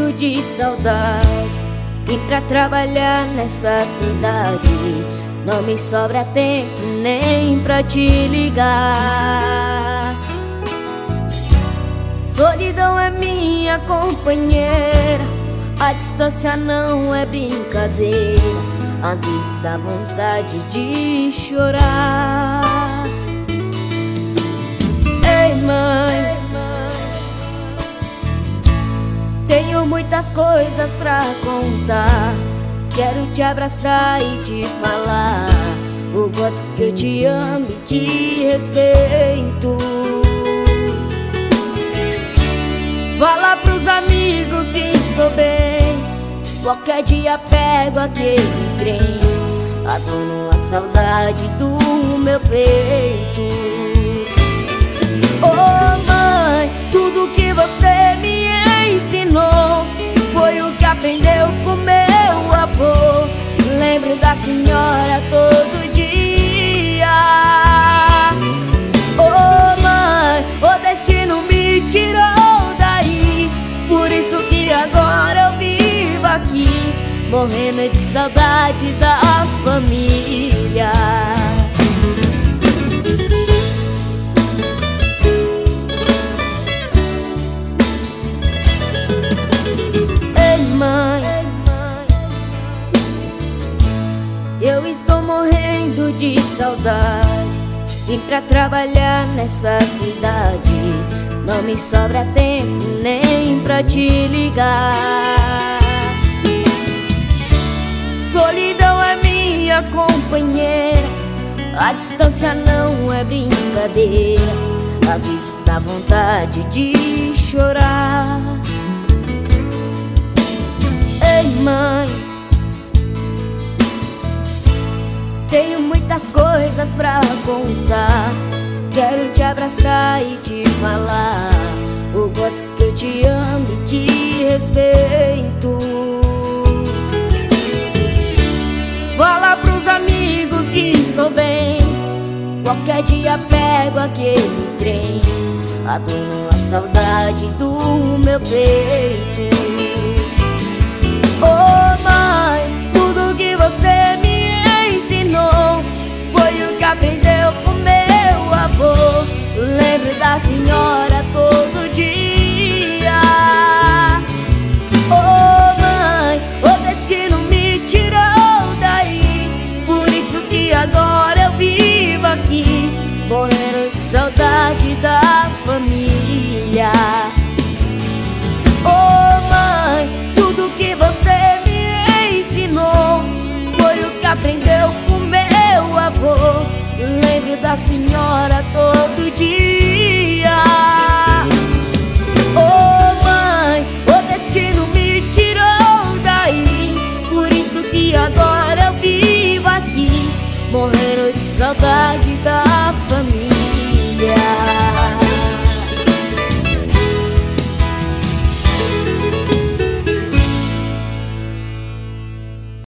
morrendo de saudade. E pra trabalhar nessa cidade não me sobra tempo nem pra te ligar. Solidão é minha companheira, a distância não é brincadeira. Às vezes dá vontade de chorar. Ei, mãe, tenho muitas coisas pra contar. Quero te abraçar e te falar o quanto que eu te amo e te respeito. Fala pros amigos que estou bem, qualquer dia pego aquele trem, adono a saudade do meu peito. Oh mãe, tudo que você me ensinou foi o que aprendeu com meu avô. Lembro da senhora todo dia. Oh mãe, o destino me tirou daí, por isso que agora eu vivo aqui, morrendo de saudade da família. Eu estou morrendo de saudade, e pra trabalhar nessa cidade não me sobra tempo nem pra te ligar. Solidão é minha companheira, a distância não é brincadeira. Às vezes dá vontade de chorar. Ei, mãe, tenho muitas coisas pra contar. Quero te abraçar e te falar o quanto que eu te amo e te respeito. Fala pros amigos que estou bem, qualquer dia pego aquele trem, adono a saudade do meu peito. Oh mãe, tudo que você me ensinou foi o que aprendeu com meu avô. Lembro da senhora todo dia. Oh mãe, o destino me tirou daí, por isso que agora eu vivo aqui, morrendo de saudade da família. Oh mãe, tudo que você me ensinou foi o que aprendeu com meu avô. Lembro da senhora todo dia.